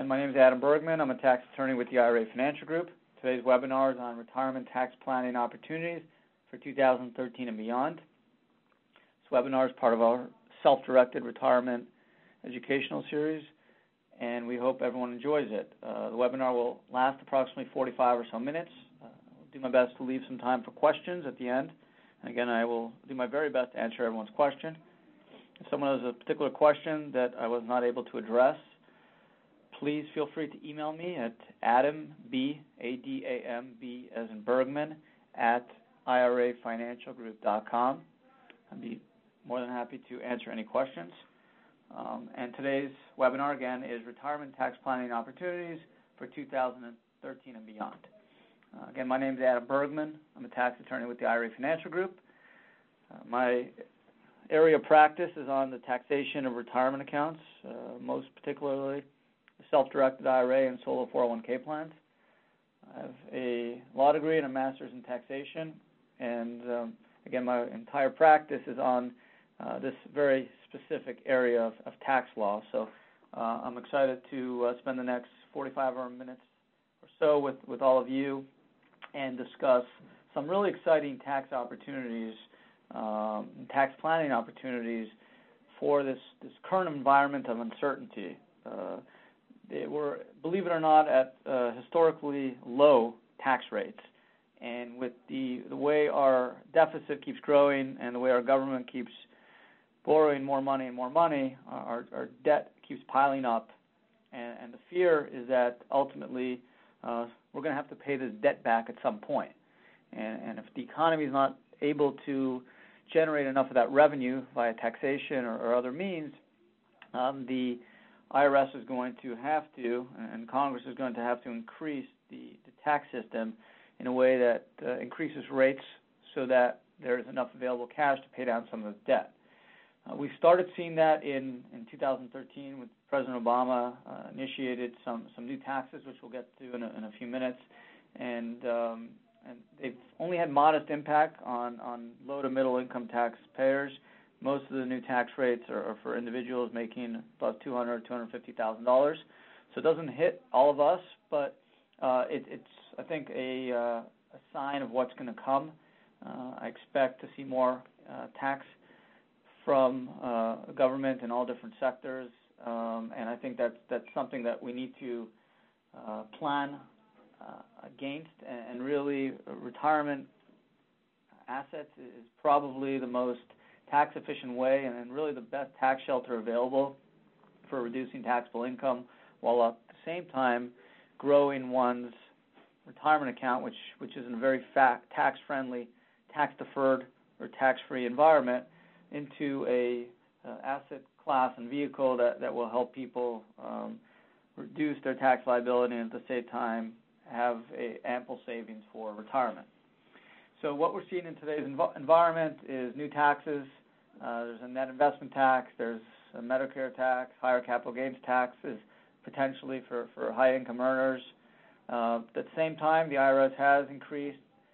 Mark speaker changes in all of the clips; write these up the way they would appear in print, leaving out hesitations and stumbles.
Speaker 1: My name is Adam Bergman. I'm a tax attorney with the IRA Financial Group. Today's webinar is on retirement tax planning opportunities for 2013 and beyond. This webinar is part of our self-directed retirement educational series, and we hope everyone enjoys it. The webinar will last approximately 45 or so minutes. I'll do my best to leave some time for questions at the end. And again, I will do my very best to answer everyone's question. If someone has a particular question that I was not able to address, please feel free to email me at adamb, A-D-A-M-B as in Bergman, at irafinancialgroup.com. I'd be more than happy to answer any questions. And today's webinar, again, is Retirement Tax Planning Opportunities for 2013 and beyond. Again, my name is Adam Bergman. I'm a tax attorney with the IRA Financial Group. My area of practice is on the taxation of retirement accounts, most particularly the self-directed IRA and solo 401k plans. I have a law degree and a master's in taxation, and again, my entire practice is on this very specific area of tax law. So I'm excited to spend the next 45 minutes or so with all of you and discuss some really exciting tax opportunities, tax planning opportunities for this current environment of uncertainty. We're, believe it or not, at historically low tax rates. And with the way our deficit keeps growing and the way our government keeps borrowing more money and more money, our debt keeps piling up. And the fear is that ultimately we're going to have to pay this debt back at some point. And if the economy is not able to generate enough of that revenue via taxation or other means, the IRS is going to have to, and Congress is going to have to increase the tax system in a way that increases rates so that there is enough available cash to pay down some of the debt. We started seeing that in 2013 with President Obama initiated some new taxes, which we'll get to in a few minutes, and they've only had modest impact on low to middle income taxpayers. Most of the new tax rates are for individuals making about $200,000 to $250,000. So it doesn't hit all of us, but it's I think a sign of what's going to come. I expect to see more tax from government in all different sectors, and I think that's something that we need to plan against. And really, retirement assets is probably the most tax-efficient way and really the best tax shelter available for reducing taxable income, while at the same time growing one's retirement account, which is in a very tax-friendly, tax-deferred, or tax-free environment, into a asset class and vehicle that will help people reduce their tax liability and at the same time have ample savings for retirement. So what we're seeing in today's environment is new taxes. There's a net investment tax. There's a Medicare tax, higher capital gains taxes, potentially for high-income earners. At the same time, the IRS has increased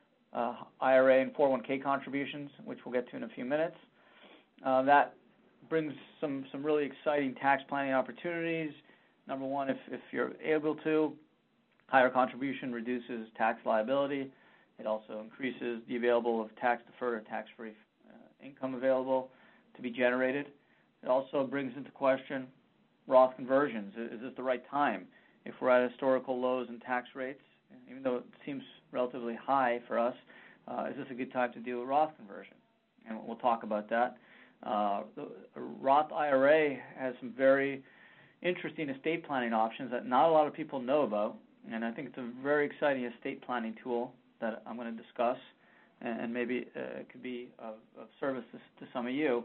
Speaker 1: IRA and 401k contributions, which we'll get to in a few minutes. That brings some really exciting tax planning opportunities. Number one, if you're able to, higher contribution reduces tax liability. It also increases the available of tax-deferred or tax-free income available to be generated. It also brings into question Roth conversions. Is this the right time? If we're at historical lows in tax rates, even though it seems relatively high for us, is this a good time to do a Roth conversion? And we'll talk about that. The Roth IRA has some very interesting estate planning options that not a lot of people know about, and I think it's a very exciting estate planning tool that I'm going to discuss, and maybe it could be of service to some of you.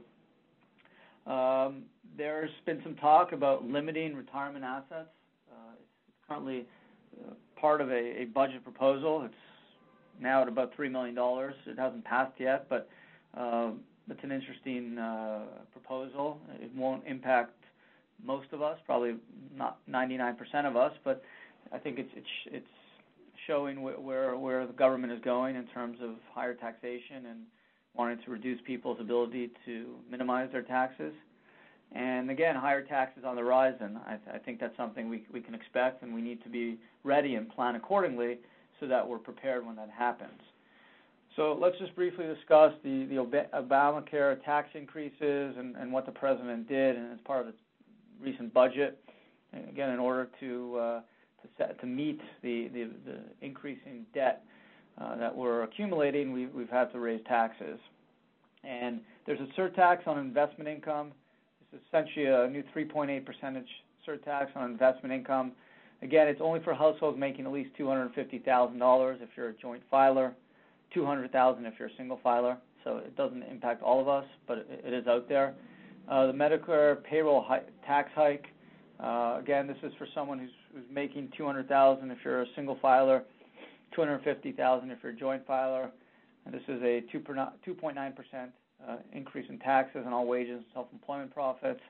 Speaker 1: There's been some talk about limiting retirement assets. It's currently part of a budget proposal. It's now at about $3 million. It hasn't passed yet, but it's an interesting proposal. It won't impact most of us, probably not 99% of us, but I think it's showing where the government is going in terms of higher taxation and wanting to reduce people's ability to minimize their taxes. And again, higher taxes on the horizon. I think that's something we can expect, and we need to be ready and plan accordingly so that we're prepared when that happens. So let's just briefly discuss the Obamacare tax increases and what the president did and as part of its recent budget. And again, in order to meet the increasing debt that we're accumulating, we've had to raise taxes. And there's a surtax on investment income. It's essentially a new 3.8% surtax on investment income. Again, it's only for households making at least $250,000 if you're a joint filer, $200,000 if you're a single filer. So it doesn't impact all of us, but it is out there. The Medicare payroll tax hike. Again, this is for someone who's making $200,000 if you're a single filer, $250,000 if you're a joint filer, and this is a 2.9% increase in taxes on all wages and self-employment profits.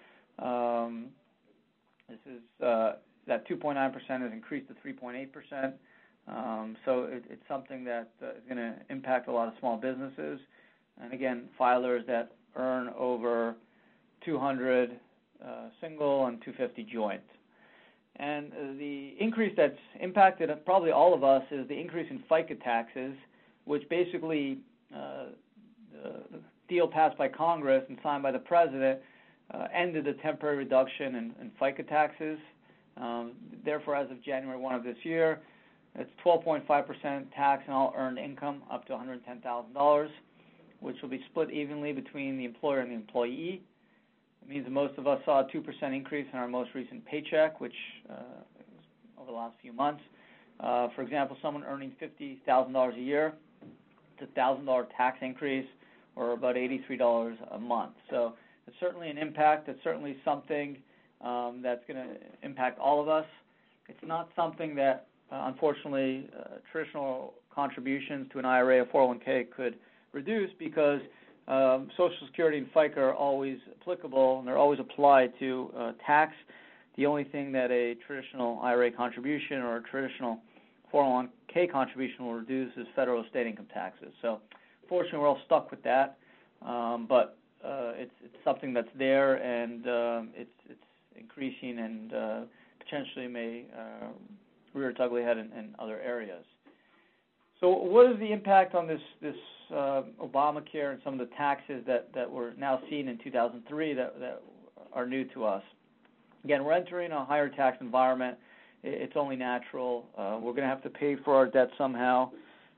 Speaker 1: This is that 2.9% is increased to 3.8%. So it's something that is going to impact a lot of small businesses, and again, filers that earn over 200 single and 250 joint. And the increase that's impacted probably all of us is the increase in FICA taxes, which basically the deal passed by Congress and signed by the president ended the temporary reduction in FICA taxes. Therefore, as of January 1 of this year, it's 12.5% tax on all earned income up to $110,000, which will be split evenly between the employer and the employee. It means that most of us saw a 2% increase in our most recent paycheck, which over the last few months. For example, someone earning $50,000 a year, it's a $1,000 tax increase, or about $83 a month. So it's certainly an impact. It's certainly something that's going to impact all of us. It's not something that, unfortunately, traditional contributions to an IRA or 401k could reduce, because Social Security and FICA are always applicable, and they're always applied to tax. The only thing that a traditional IRA contribution or a traditional 401k contribution will reduce is federal or state income taxes. So, fortunately, we're all stuck with that, but it's something that's there, and it's increasing and potentially may rear its ugly head in other areas. So what is the impact on this Obamacare and some of the taxes that we're now seeing in 2003 that are new to us? Again, we're entering a higher tax environment. It's only natural. We're going to have to pay for our debt somehow.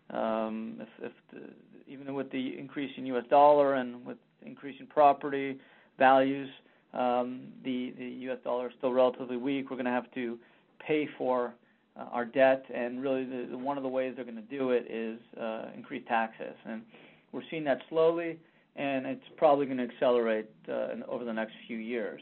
Speaker 1: Even with the increase in U.S. dollar and with increasing property values, the U.S. dollar is still relatively weak. We're going to have to pay for our debt, and really one of the ways they're going to do it is increase taxes. And we're seeing that slowly, and it's probably going to accelerate over the next few years.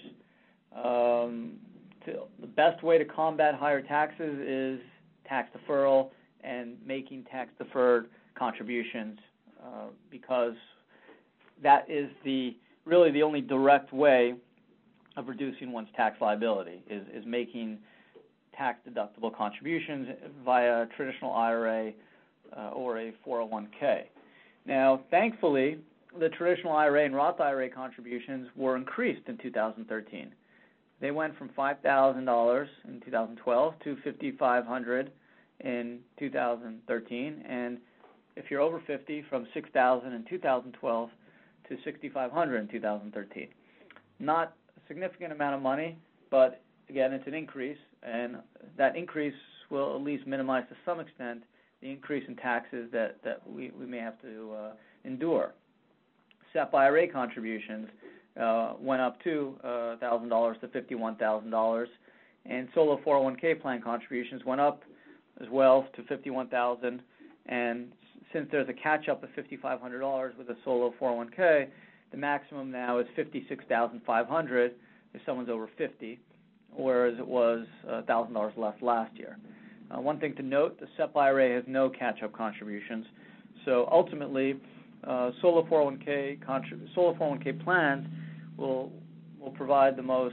Speaker 1: The best way to combat higher taxes is tax deferral and making tax-deferred contributions, because that is really the only direct way of reducing one's tax liability is making tax-deductible contributions via a traditional IRA or a 401k. Now, thankfully, the traditional IRA and Roth IRA contributions were increased in 2013. They went from $5,000 in 2012 to $5,500 in 2013, and if you're over 50, from $6,000 in 2012 to $6,500 in 2013. Not a significant amount of money, but again, it's an increase, and that increase will at least minimize to some extent the increase in taxes that we may have to endure. SEP IRA contributions went up to $1,000 to $51,000, and solo 401k plan contributions went up as well to $51,000. And since there's a catch-up of $5,500 with a solo 401k, the maximum now is $56,500 if someone's over 50, whereas it was $1,000 less last year. One thing to note, the SEP IRA has no catch-up contributions, so ultimately solo 401k plans will provide the most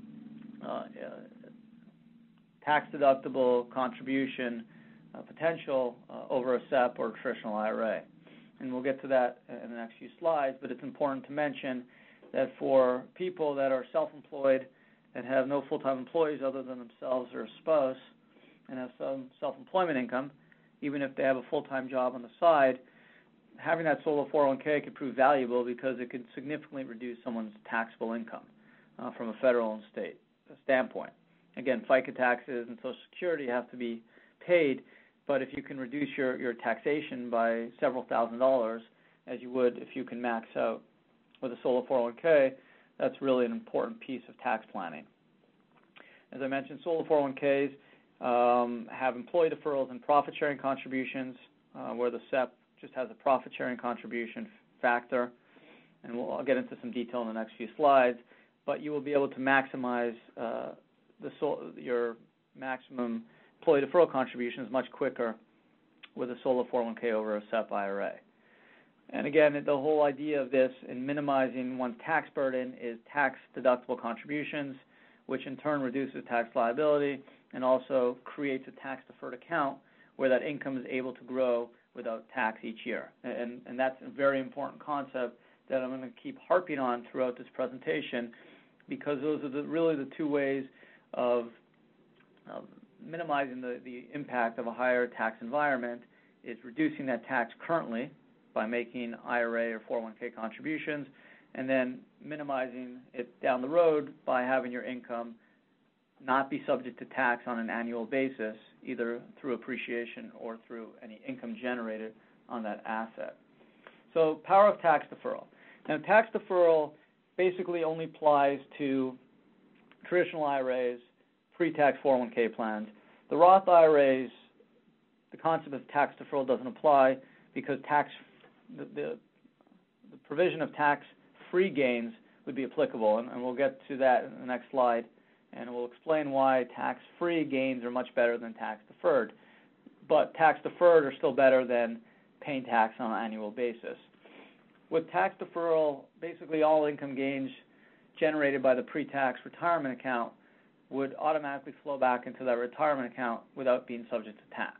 Speaker 1: tax-deductible contribution potential over a SEP or a traditional IRA. And we'll get to that in the next few slides, but it's important to mention that for people that are self-employed and have no full-time employees other than themselves or a spouse and have some self-employment income, even if they have a full-time job on the side, having that solo 401k could prove valuable because it could significantly reduce someone's taxable income from a federal and state standpoint. Again, FICA taxes and Social Security have to be paid, but if you can reduce your taxation by several $1,000s, as you would if you can max out with a solo 401k, that's really an important piece of tax planning. As I mentioned, solo 401ks have employee deferrals and profit-sharing contributions, where the SEP just has a profit-sharing contribution factor, and I'll get into some detail in the next few slides, but you will be able to maximize your maximum employee deferral contributions much quicker with a solo 401k over a SEP IRA. And again, the whole idea of this in minimizing one's tax burden is tax-deductible contributions, which in turn reduces tax liability and also creates a tax-deferred account where that income is able to grow without tax each year. And that's a very important concept that I'm going to keep harping on throughout this presentation, because those are really the two ways of minimizing the impact of a higher tax environment, is reducing that tax currently by making IRA or 401k contributions, and then minimizing it down the road by having your income not be subject to tax on an annual basis, either through appreciation or through any income generated on that asset. So, power of tax deferral. Now, tax deferral basically only applies to traditional IRAs, pre-tax 401k plans. The Roth IRAs, the concept of tax deferral doesn't apply because the provision of tax-free gains would be applicable, and we'll get to that in the next slide, and we'll explain why tax-free gains are much better than tax-deferred. But tax-deferred are still better than paying tax on an annual basis. With tax deferral, basically all income gains generated by the pre-tax retirement account would automatically flow back into that retirement account without being subject to tax.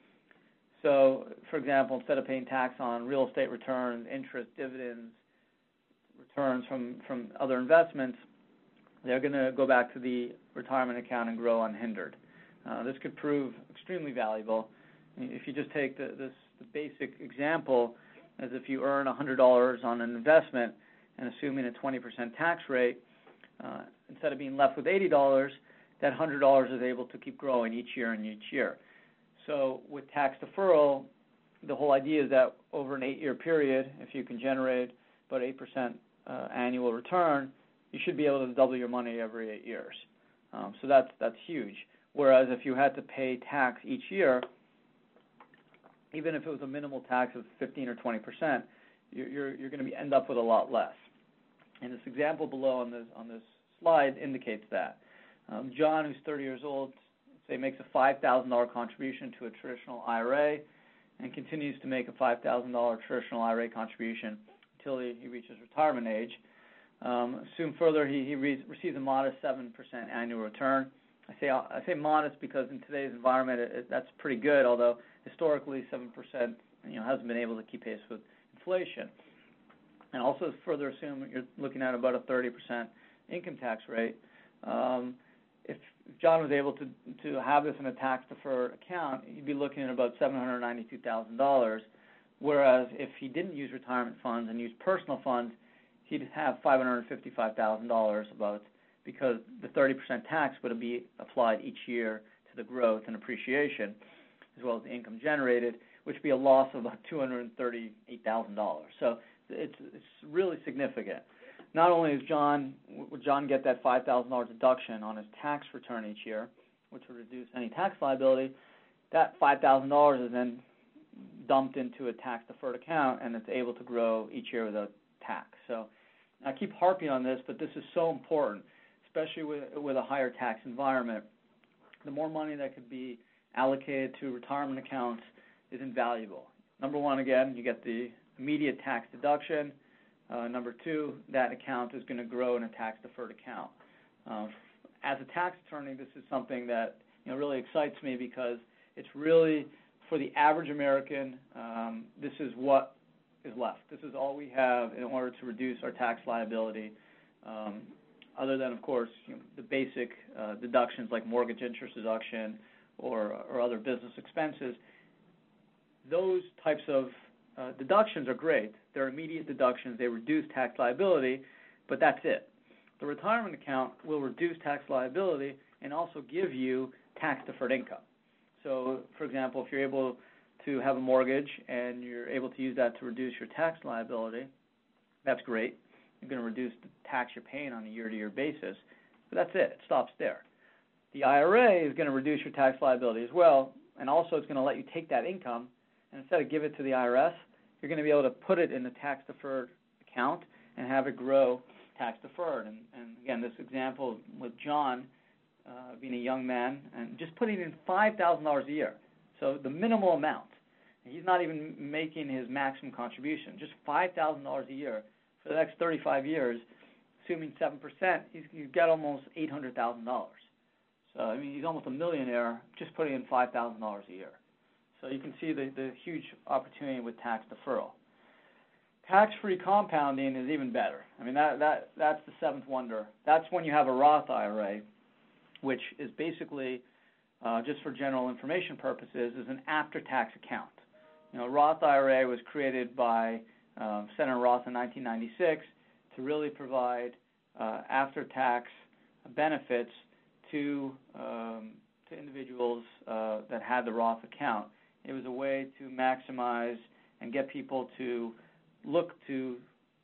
Speaker 1: So, for example, instead of paying tax on real estate returns, interest, dividends, returns from other investments, they're going to go back to the retirement account and grow unhindered. This could prove extremely valuable. If you just take the basic example, as if you earn $100 on an investment and assuming a 20% tax rate, instead of being left with $80, that $100 is able to keep growing each year and each year. So with tax deferral, the whole idea is that over an 8-year period, if you can generate about 8% annual return, you should be able to double your money every 8 years. So that's huge. Whereas if you had to pay tax each year, even if it was a minimal tax of 15 or 20%, you're going to end up with a lot less. And this example below on this slide indicates that. John, who's 30 years old, say makes a $5,000 contribution to a traditional IRA and continues to make a $5,000 traditional IRA contribution until he reaches retirement age. Assume further he receives a modest 7% annual return. I say modest because in today's environment that's pretty good, although historically 7% hasn't been able to keep pace with inflation. And also further assume you're looking at about a 30% income tax rate. If John was able to have this in a tax-deferred account, you'd be looking at about $792,000, whereas if he didn't use retirement funds and used personal funds, he'd have $555,000 about, because the 30% tax would be applied each year to the growth and appreciation, as well as the income generated, which would be a loss of about $238,000. So it's really significant. Not only would John get that $5,000 deduction on his tax return each year, which would reduce any tax liability, that $5,000 is then dumped into a tax-deferred account, and it's able to grow each year without tax. So I keep harping on this, but this is so important, especially with a higher tax environment. The more money that could be allocated to retirement accounts is invaluable. Number one, again, you get the immediate tax deduction. Number two, that account is going to grow in a tax-deferred account. As a tax attorney, this is something that really excites me because it's really, for the average American, this is what is left. This is all we have in order to reduce our tax liability other than, of course, the basic deductions like mortgage interest deduction or other business expenses. Those types of deductions are great. They're immediate deductions. They reduce tax liability, but that's it. The retirement account will reduce tax liability and also give you tax-deferred income. So, for example, if you're able to have a mortgage and you're able to use that to reduce your tax liability, that's great. You're going to reduce the tax you're paying on a year-to-year basis, but that's it. It stops there. The IRA is going to reduce your tax liability as well, and also it's going to let you take that income, and instead of give it to the IRS, you're going to be able to put it in the tax-deferred account and have it grow tax-deferred. And again, this example with John being a young man and just putting in $5,000 a year, so the minimal amount. He's not even making his maximum contribution, just $5,000 a year for the next 35 years, assuming 7%, you get almost $800,000. So, I mean, he's almost a millionaire just putting in $5,000 a year. So you can see the huge opportunity with tax deferral. Tax-free compounding is even better. I mean, that's the seventh wonder. That's when you have a Roth IRA, which is basically, just for general information purposes, is an after-tax account. Roth IRA was created by Senator Roth in 1996 to really provide after-tax benefits to individuals that had the Roth account. It was a way to maximize and get people to look to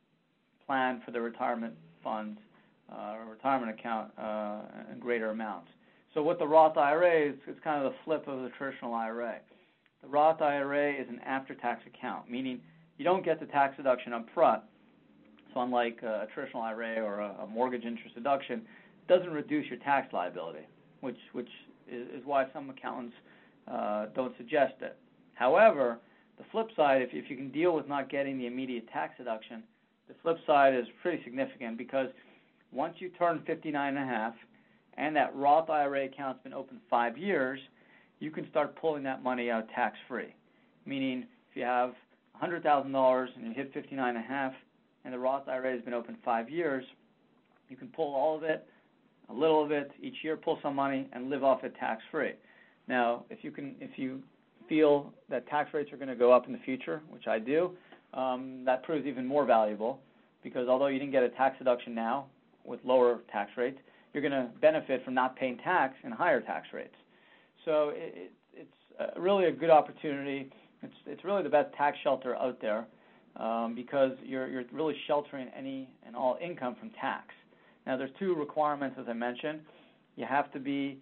Speaker 1: plan for their retirement funds or retirement account in greater amounts. So what the Roth IRA is, it's kind of the flip of the traditional IRA. The Roth IRA is an after-tax account, meaning you don't get the tax deduction up front. So unlike a traditional IRA or a mortgage interest deduction, it doesn't reduce your tax liability, which is why some accountants don't suggest it. However, the flip side, if you can deal with not getting the immediate tax deduction, the flip side is pretty significant because once you turn 59 and a half and that Roth IRA account's been open 5 years, you can start pulling that money out tax-free. Meaning, if you have $100,000 and you hit 59 and a half and the Roth IRA has been open 5 years, you can pull all of it, a little of it each year, pull some money, and live off it tax-free. Now, if you feel that tax rates are going to go up in the future, which I do, that proves even more valuable because although you didn't get a tax deduction now with lower tax rates, you're going to benefit from not paying tax in higher tax rates. So it's really a good opportunity. It's really the best tax shelter out there because you're really sheltering any and all income from tax. Now, there's 2 requirements, as I mentioned. You have to be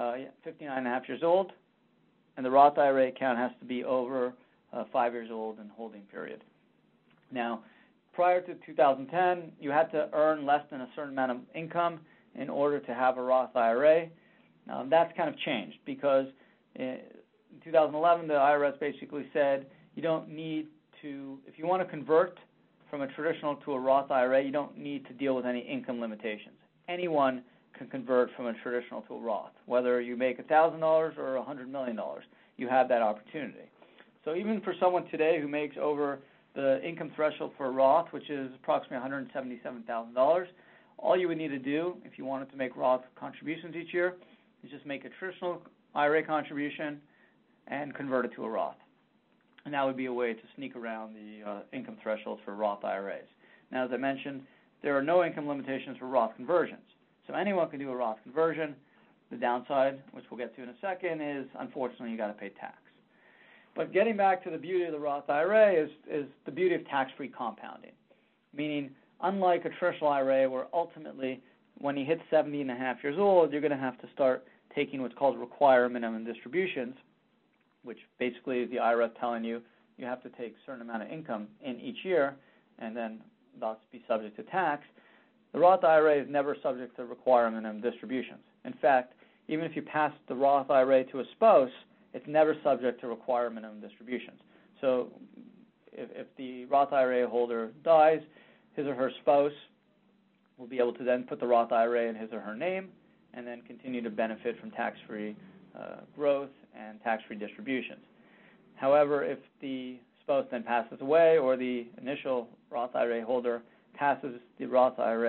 Speaker 1: 59 and a half years old, and the Roth IRA account has to be over 5 years old in holding period. Now, prior to 2010, you had to earn less than a certain amount of income in order to have a Roth IRA. That's kind of changed because in 2011, the IRS basically said you don't need to, if you want to convert from a traditional to a Roth IRA, you don't need to deal with any income limitations. Anyone can convert from a traditional to a Roth. Whether you make $1,000 or $100 million, you have that opportunity. So even for someone today who makes over the income threshold for a Roth, which is approximately $177,000, all you would need to do if you wanted to make Roth contributions each year is just make a traditional IRA contribution and convert it to a Roth. And that would be a way to sneak around the income thresholds for Roth IRAs. Now, as I mentioned, there are no income limitations for Roth conversions. So anyone can do a Roth conversion. The downside, which we'll get to in a second, is unfortunately you got to pay tax. But getting back to the beauty of the Roth IRA is the beauty of tax-free compounding, meaning unlike a traditional IRA where ultimately when you hit 70 and a half years old, you're going to have to start taking what's called required minimum distributions, which basically is the IRS telling you you have to take a certain amount of income in each year and then thus be subject to tax. The Roth IRA is never subject to required minimum distributions. In fact, even if you pass the Roth IRA to a spouse, it's never subject to required minimum distributions. So if the Roth IRA holder dies, his or her spouse will be able to then put the Roth IRA in his or her name and then continue to benefit from tax-free growth and tax-free distributions. However, if the spouse then passes away or the initial Roth IRA holder passes the Roth IRA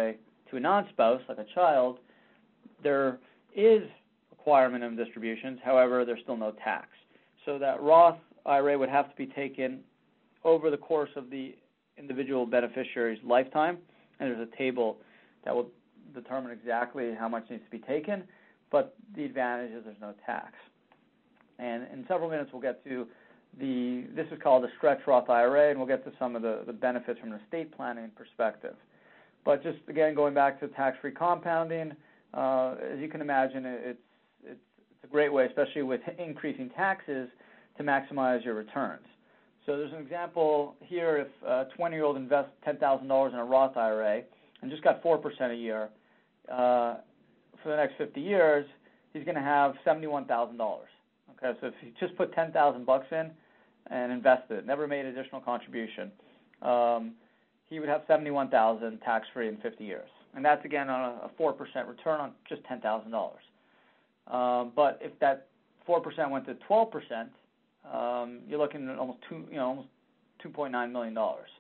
Speaker 1: to a non-spouse, like a child, there is requirement of distributions. However, there's still no tax. So that Roth IRA would have to be taken over the course of the individual beneficiary's lifetime, and there's a table that will determine exactly how much needs to be taken, but the advantage is there's no tax. And in several minutes we'll get to this is called a stretch Roth IRA, and we'll get to some of the benefits from an estate planning perspective. But just, again, going back to tax-free compounding, as you can imagine, it's a great way, especially with increasing taxes, to maximize your returns. So there's an example here. If a 20-year-old invests $10,000 in a Roth IRA and just got 4% a year, for the next 50 years, he's going to have $71,000. Okay, so if he just put $10,000 in and invested it, never made additional contribution, he would have $71,000 tax-free in 50 years. And that's, again, on a 4% return on just $10,000. But if that 4% went to 12%, you're looking at almost $2.9 million.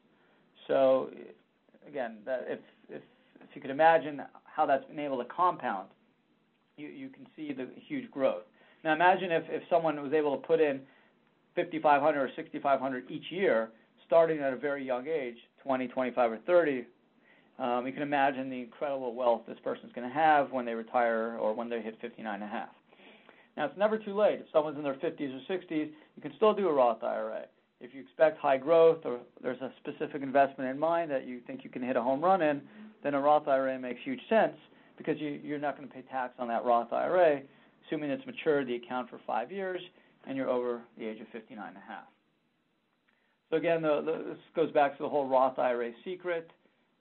Speaker 1: So, again, if you could imagine how that's been able to compound, you can see the huge growth. Now, imagine if someone was able to put in $5,500 or $6,500 each year, starting at a very young age, 20, 25, or 30. You can imagine the incredible wealth this person's going to have when they retire or when they hit 59 and a half. Now, it's never too late. If someone's in their 50s or 60s, you can still do a Roth IRA. If you expect high growth or there's a specific investment in mind that you think you can hit a home run in, then a Roth IRA makes huge sense because you're not going to pay tax on that Roth IRA, assuming it's matured the account for 5 years and you're over the age of 59 and a half. So again, this goes back to the whole Roth IRA secret.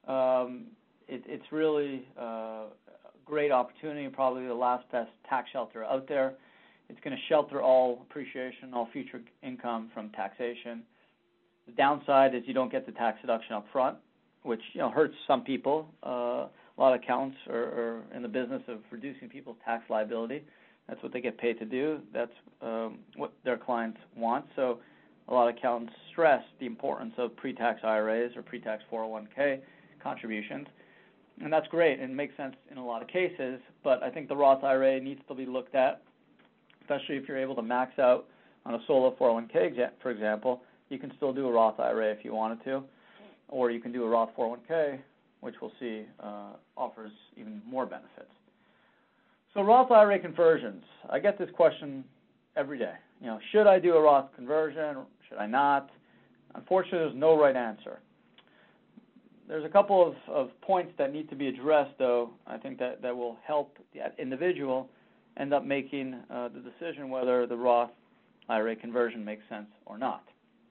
Speaker 1: It's really a great opportunity, probably the last best tax shelter out there. It's going to shelter all appreciation, all future income from taxation. The downside is you don't get the tax deduction up front, which hurts some people. A lot of accountants are in the business of reducing people's tax liability. That's what they get paid to do. That's what their clients want. So a lot of accountants stress the importance of pre-tax IRAs or pre-tax 401k contributions. And that's great and makes sense in a lot of cases, but I think the Roth IRA needs to be looked at, especially if you're able to max out on a solo 401k, for example. You can still do a Roth IRA if you wanted to, or you can do a Roth 401k, which we'll see offers even more benefits. So Roth IRA conversions. I get this question every day. Should I do a Roth conversion? Should I not? Unfortunately, there's no right answer. There's a couple of points that need to be addressed, though, I think that will help the individual end up making the decision whether the Roth IRA conversion makes sense or not.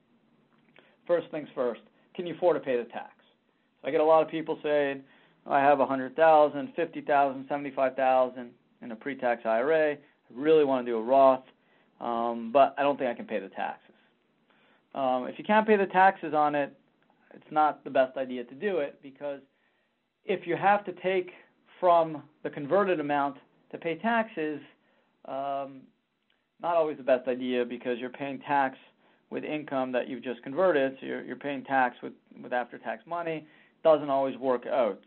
Speaker 1: First things first, can you afford to pay the tax? So I get a lot of people saying, I have $100,000, $50,000, $75,000 in a pre-tax IRA. I really want to do a Roth, but I don't think I can pay the taxes. If you can't pay the taxes on it, it's not the best idea to do it, because if you have to take from the converted amount to pay taxes, not always the best idea, because you're paying tax with income that you've just converted, so you're paying tax with after-tax money. Doesn't always work out,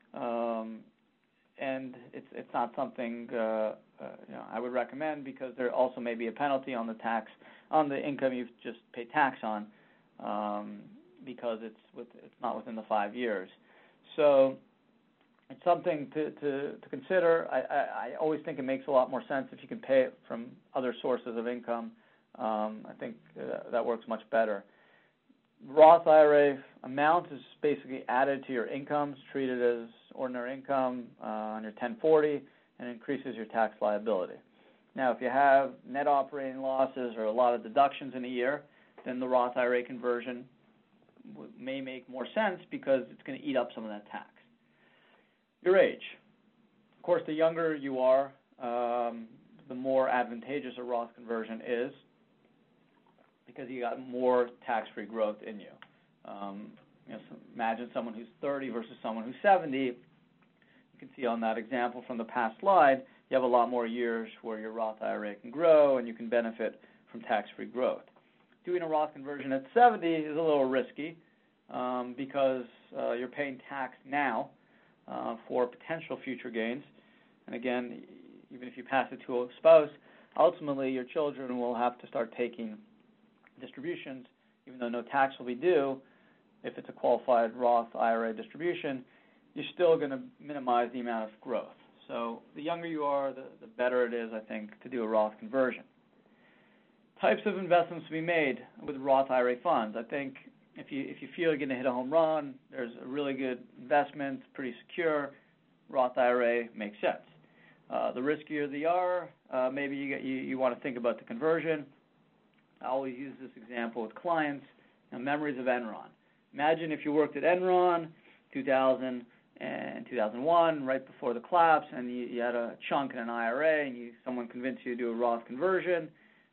Speaker 1: and it's not something I would recommend, because there also may be a penalty on the tax on the income you've just paid tax on, because it's not within the 5 years. So it's something to consider. I always think it makes a lot more sense if you can pay it from other sources of income. I think that works much better. Roth IRA amount is basically added to your income. It's treated as ordinary income on your 1040, and increases your tax liability. Now, if you have net operating losses or a lot of deductions in a year, then the Roth IRA conversion may make more sense, because it's going to eat up some of that tax. Your age. Of course, the younger you are, the more advantageous a Roth conversion is, because you got more tax-free growth in you. So imagine someone who's 30 versus someone who's 70. You can see on that example from the past slide, you have a lot more years where your Roth IRA can grow and you can benefit from tax-free growth. Doing a Roth conversion at 70 is a little risky, because you're paying tax now for potential future gains. And again, even if you pass it to a spouse, ultimately your children will have to start taking distributions, even though no tax will be due. If it's a qualified Roth IRA distribution, you're still going to minimize the amount of growth. So the younger you are, the better it is, I think, to do a Roth conversion. Types of investments to be made with Roth IRA funds. I think if you feel you're going to hit a home run, there's a really good investment, pretty secure, Roth IRA makes sense. The riskier they are, maybe you want to think about the conversion. I always use this example with clients. Memories of Enron. Imagine if you worked at Enron 2000 and 2001, right before the collapse, and you had a chunk in an IRA, and someone convinced you to do a Roth conversion.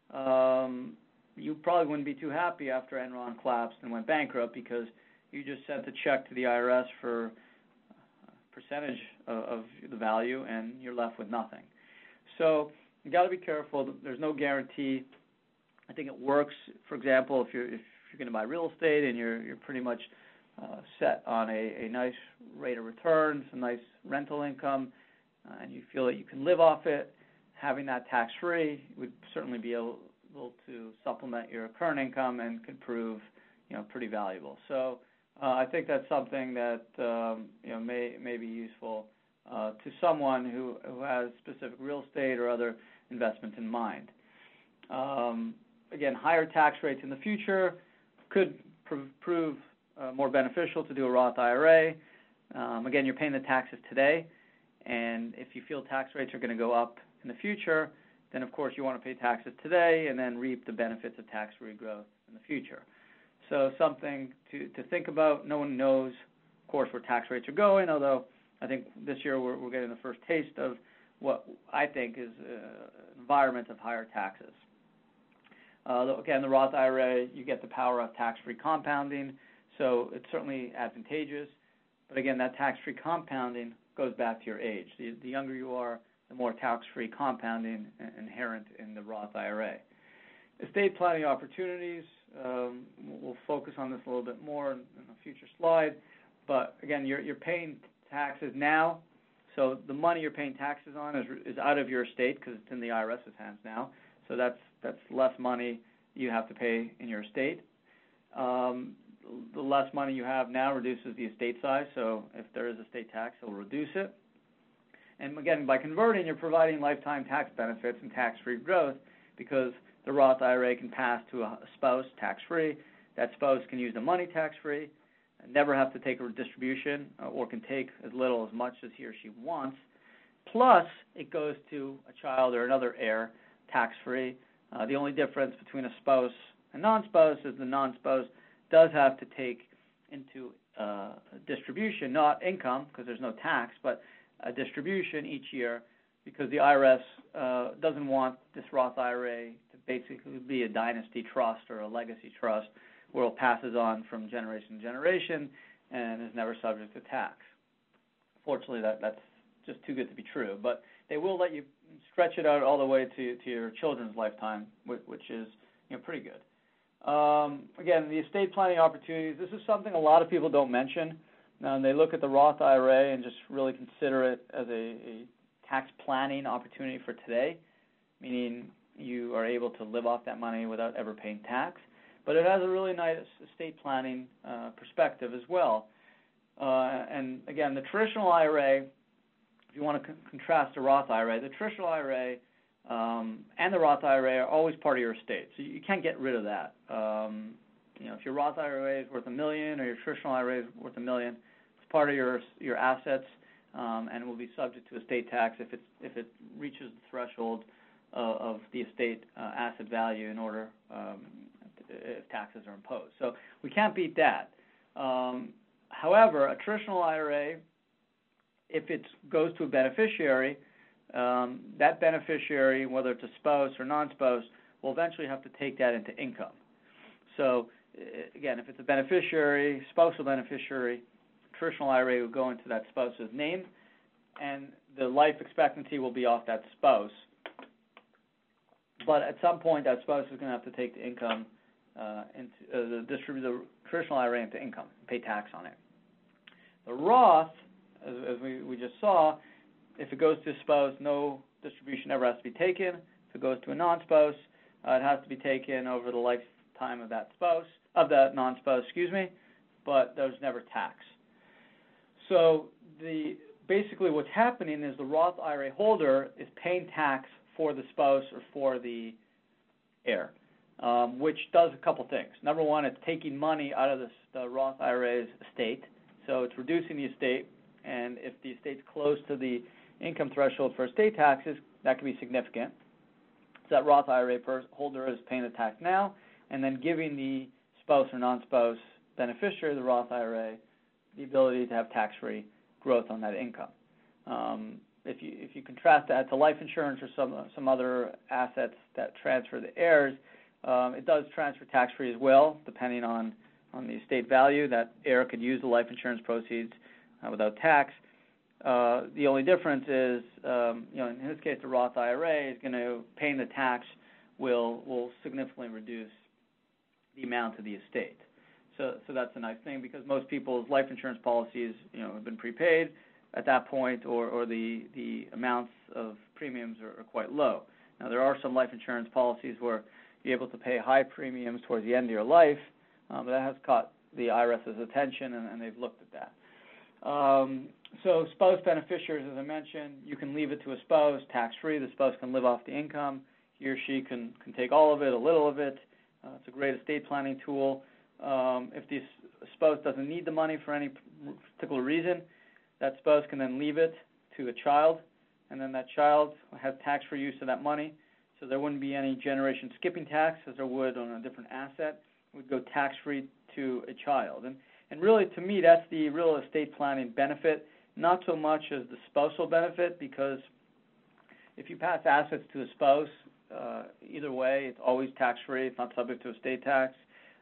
Speaker 1: You probably wouldn't be too happy after Enron collapsed and went bankrupt because you just sent a check to the IRS for a percentage of the value, and you're left with nothing. So you got to be careful. There's no guarantee. I think it works. For example, if you're going to buy real estate and you're pretty much set on a nice rate of return, some nice rental income, and you feel that you can live off it, having that tax-free would certainly be able to supplement your current income and could prove, pretty valuable. So I think that's something that may be useful to someone who has specific real estate or other investments in mind. Again, higher tax rates in the future could prove more beneficial to do a Roth IRA. Again, you're paying the taxes today, and if you feel tax rates are going to go up in the future, then of course you want to pay taxes today and then reap the benefits of tax-free growth in the future. So something to think about. No one knows, of course, where tax rates are going, although I think this year we're getting the first taste of what I think is an environment of higher taxes. Again, the Roth IRA, you get the power of tax-free compounding, so it's certainly advantageous. But again, that tax-free compounding goes back to your age. The younger you are, the more tax-free compounding inherent in the Roth IRA. Estate planning opportunities, we'll focus on this a little bit more in a future slide. But again, you're paying taxes now, so the money you're paying taxes on is out of your estate because it's in the IRS's hands now. So that's less money you have to pay in your estate. The less money you have now reduces the estate size, so if there is estate tax, it will reduce it. And again, by converting, you're providing lifetime tax benefits and tax-free growth because the Roth IRA can pass to a spouse tax-free. That spouse can use the money tax-free, and never have to take a distribution or can take as little as much as he or she wants. Plus, it goes to a child or another heir tax-free. The only difference between a spouse and non-spouse is the non-spouse does have to take into a distribution, not income because there's no tax, but a distribution each year because the IRS doesn't want this Roth IRA to basically be a dynasty trust or a legacy trust where it passes on from generation to generation and is never subject to tax. Fortunately, that's just too good to be true. But they will let you stretch it out all the way to your children's lifetime, which is pretty good. Again, the estate planning opportunities, this is something a lot of people don't mention. They look at the Roth IRA and just really consider it as a tax planning opportunity for today, meaning you are able to live off that money without ever paying tax. But it has a really nice estate planning perspective as well. And again, the traditional IRA, if you want to contrast the Roth IRA, the traditional IRA and the Roth IRA are always part of your estate, so you can't get rid of that. If your Roth IRA is worth $1 million or your traditional IRA is worth $1 million, it's part of your assets, and it will be subject to estate tax if it reaches the threshold of the estate asset value in order if taxes are imposed. So we can't beat that. However, a traditional IRA, if it goes to a beneficiary, that beneficiary, whether it's a spouse or non-spouse, will eventually have to take that into income. So, again, if it's a beneficiary, spousal beneficiary, traditional IRA will go into that spouse's name, and the life expectancy will be off that spouse. But at some point, that spouse is going to have to take the income, distribute the traditional IRA into income, pay tax on it. The Roth as we just saw, if it goes to a spouse, no distribution ever has to be taken. If it goes to a non-spouse, it has to be taken over the lifetime of that non-spouse, but there's never tax. So basically what's happening is the Roth IRA holder is paying tax for the spouse or for the heir, which does a couple things. Number one, it's taking money out of the Roth IRA's estate, so it's reducing the estate, and if the estate's close to the income threshold for estate taxes, that can be significant. So that Roth IRA holder is paying the tax now, and then giving the spouse or non-spouse beneficiary of the Roth IRA the ability to have tax-free growth on that income. If you contrast that to life insurance or some other assets that transfer the heirs, it does transfer tax-free as well, depending on the estate value. That heir could use the life insurance proceeds without tax. The only difference is, in this case, the Roth IRA is going to paying the tax will significantly reduce the amount of the estate. So that's a nice thing, because most people's life insurance policies, have been prepaid at that point, or the amounts of premiums are quite low. Now, there are some life insurance policies where you're able to pay high premiums towards the end of your life, but that has caught the IRS's attention, and they've looked at that. So spouse beneficiaries, as I mentioned, you can leave it to a spouse tax-free. The spouse can live off the income. He or she can take all of it, a little of it. It's a great estate planning tool. If the spouse doesn't need the money for any particular reason, that spouse can then leave it to a child, and then that child has tax-free use of that money. So there wouldn't be any generation skipping tax as there would on a different asset. It would go tax-free to a child. And really, to me, that's the real estate planning benefit, not so much as the spousal benefit, because if you pass assets to a spouse, either way, it's always tax-free. It's not subject to estate tax.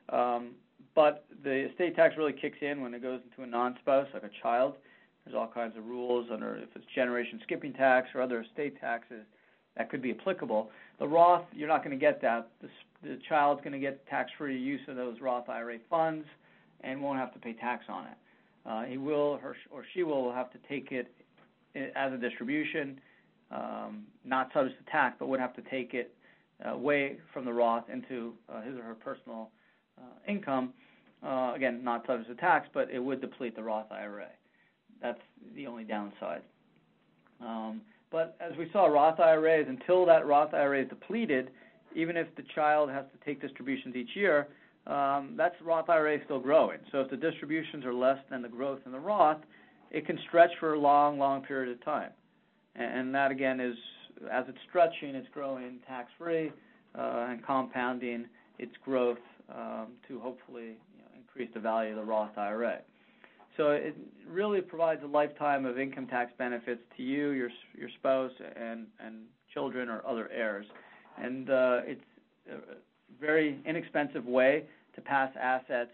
Speaker 1: But the estate tax really kicks in when it goes into a non-spouse, like a child. There's all kinds of rules under if it's generation skipping tax or other estate taxes that could be applicable. The Roth, you're not going to get that. The child's going to get tax-free use of those Roth IRA funds and won't have to pay tax on it. He will, or she will have to take it as a distribution, not subject to tax, but would have to take it away from the Roth into his or her personal income. Again, not subject to tax, but it would deplete the Roth IRA. That's the only downside. But as we saw, Roth IRAs, until that Roth IRA is depleted, even if the child has to take distributions each year, that Roth IRA is still growing. So if the distributions are less than the growth in the Roth, it can stretch for a long, long period of time. And that, again, is, as it's stretching, it's growing tax-free and compounding its growth to hopefully increase the value of the Roth IRA. So it really provides a lifetime of income tax benefits to you, your spouse, and children or other heirs. And it's a very inexpensive way to pass assets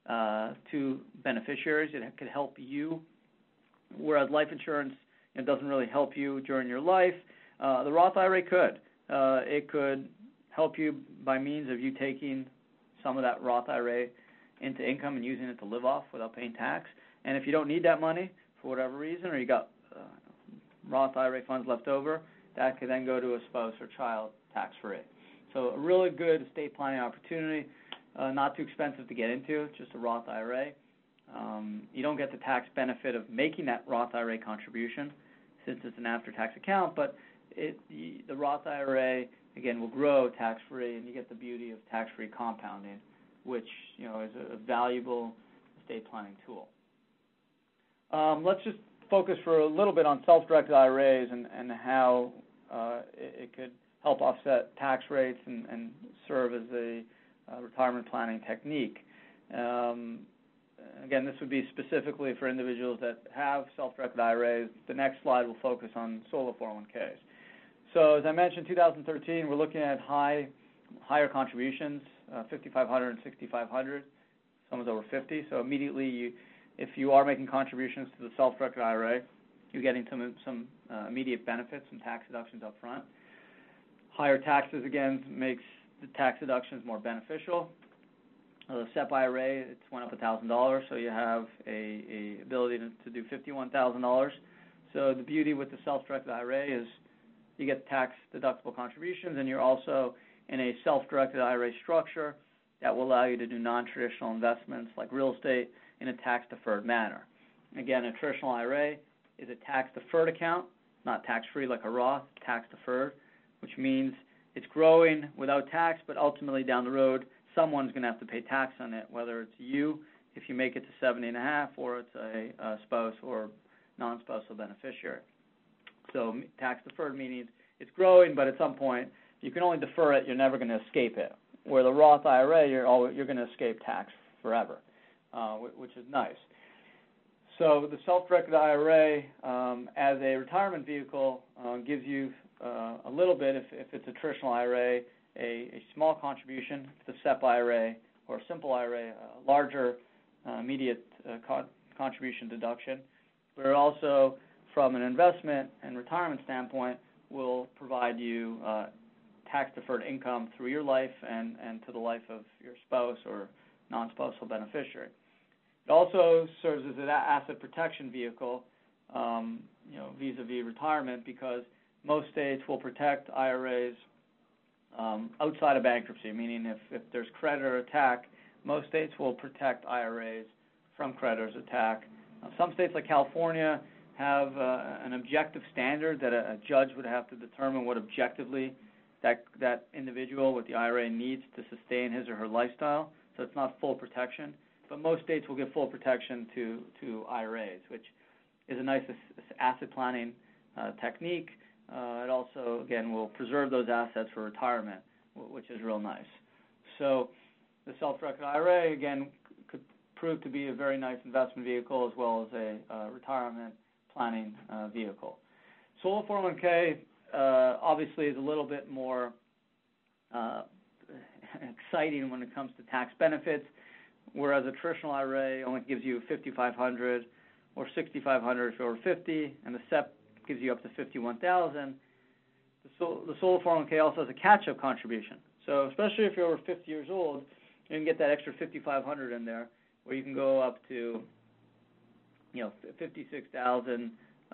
Speaker 1: to beneficiaries. It could help you, whereas life insurance doesn't really help you during your life. The Roth IRA could. It could help you by means of you taking some of that Roth IRA into income and using it to live off without paying tax. And if you don't need that money for whatever reason, or you got Roth IRA funds left over, that could then go to a spouse or child tax-free. So a really good estate planning opportunity, not too expensive to get into, just a Roth IRA. You don't get the tax benefit of making that Roth IRA contribution since it's an after-tax account, but the Roth IRA, again, will grow tax-free, and you get the beauty of tax-free compounding, which is a valuable estate planning tool. Let's just focus for a little bit on self-directed IRAs and how it could help offset tax rates and serve as a retirement planning technique. Again, this would be specifically for individuals that have self-directed IRAs. The next slide will focus on solo 401ks. So as I mentioned, 2013, we're looking at higher contributions, 5,500 and 6,500. Someone's over 50. So immediately, if you are making contributions to the self-directed IRA, you're getting some immediate benefits, some tax deductions up front. Higher taxes, again, makes the tax deductions more beneficial. The SEP IRA, it's went up $1,000, so you have a ability to do $51,000. So the beauty with the self-directed IRA is you get tax-deductible contributions, and you're also in a self-directed IRA structure that will allow you to do non-traditional investments like real estate in a tax-deferred manner. Again, a traditional IRA is a tax-deferred account, not tax-free like a Roth, tax-deferred, which means it's growing without tax, but ultimately down the road, someone's going to have to pay tax on it, whether it's you if you make it to 70.5, or it's a spouse or non-spousal beneficiary. So tax-deferred meaning it's growing, but at some point you can only defer it. You're never going to escape it. Where the Roth IRA, you're going to escape tax forever, which is nice. So the self-directed IRA as a retirement vehicle gives you a little bit, if it's a traditional IRA, a small contribution. If it's a SEP IRA or a simple IRA, a larger immediate contribution deduction. But it also, from an investment and retirement standpoint, will provide you tax-deferred income through your life and to the life of your spouse or non-spousal beneficiary. It also serves as an asset protection vehicle, vis-a-vis retirement, because most states will protect IRAs outside of bankruptcy, meaning if there's creditor attack, most states will protect IRAs from creditor's attack. Some states like California have an objective standard that a judge would have to determine what objectively that individual with the IRA needs to sustain his or her lifestyle, so it's not full protection. But most states will give full protection to IRAs, which is a nice asset planning technique. It also, again, will preserve those assets for retirement, which is real nice. So the self-directed IRA, again, could prove to be a very nice investment vehicle as well as a retirement planning vehicle. Solo 401k obviously is a little bit more exciting when it comes to tax benefits, whereas a traditional IRA only gives you $5,500 or $6,500 if you're over 50, and the SEP gives you up to $51,000. The Solo 401k also has a catch-up contribution. So especially if you're over 50 years old, you can get that extra $5,500 in there, where you can go up to, $56,500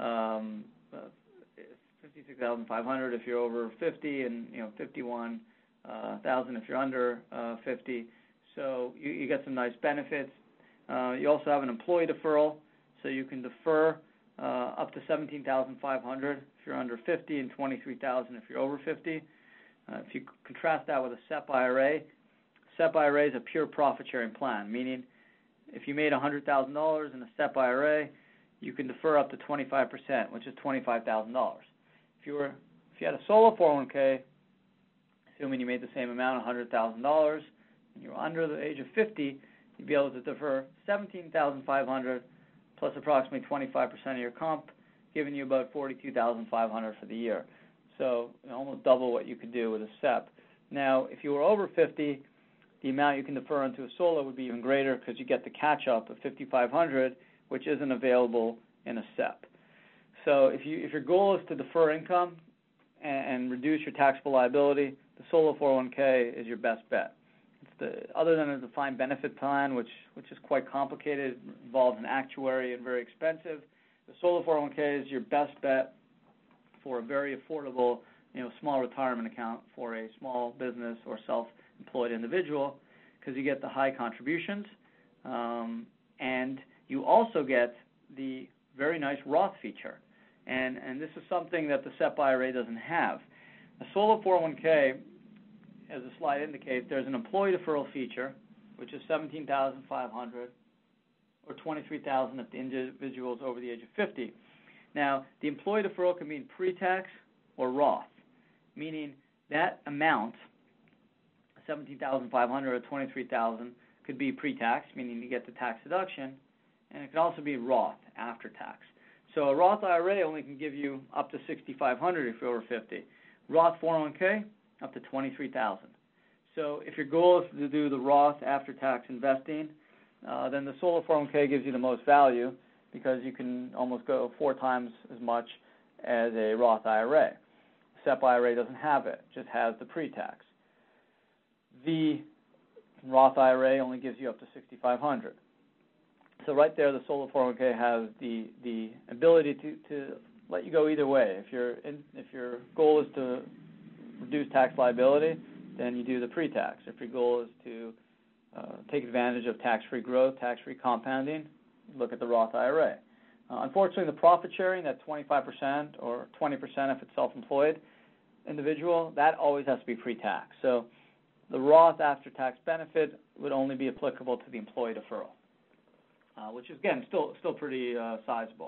Speaker 1: if you're over 50, and $51,000 if you're under 50. So you get some nice benefits. You also have an employee deferral, so you can defer up to $17,500 if you're under 50 and $23,000 if you're over 50. If you contrast that with a SEP IRA, SEP IRA is a pure profit-sharing plan, meaning if you made $100,000 in a SEP IRA, you can defer up to 25%, which is $25,000. If you had a solo 401k, assuming you made the same amount, $100,000, and you were under the age of 50, you'd be able to defer $17,500 plus approximately 25% of your comp, giving you about $42,500 for the year. So almost double what you could do with a SEP. Now, if you were over 50, the amount you can defer into a solo would be even greater because you get the catch-up of $5,500, which isn't available in a SEP. So if your goal is to defer income and reduce your taxable liability, the solo 401k is your best bet. Other than a defined benefit plan, which is quite complicated, involves an actuary and very expensive, the solo 401k is your best bet for a very affordable, small retirement account for a small business or self-employed individual, because you get the high contributions, and you also get the very nice Roth feature. And this is something that the SEP IRA doesn't have. A solo 401k, as the slide indicates, there's an employee deferral feature, which is $17,500 or $23,000 if the individual is over the age of 50. Now, the employee deferral can mean pre-tax or Roth, meaning that amount, $17,500 or $23,000, could be pre-tax, meaning you get the tax deduction, and it can also be Roth after tax. So a Roth IRA only can give you up to $6,500 if you're over 50. Roth 401k, up to $23,000. So if your goal is to do the Roth after-tax investing, then the solo 401k gives you the most value because you can almost go 4 times as much as a Roth IRA. SEP IRA doesn't have it, just has the pre-tax. The Roth IRA only gives you up to $6,500. So right there, the solar 401k has the ability to let you go either way. If your goal is to reduce tax liability, then you do the pre-tax. If your goal is to take advantage of tax-free growth, tax-free compounding, look at the Roth IRA. Unfortunately, the profit sharing, that 25% or 20% if it's self-employed individual, that always has to be pre-tax. So the Roth after-tax benefit would only be applicable to the employee deferral, which is, again, still pretty sizable.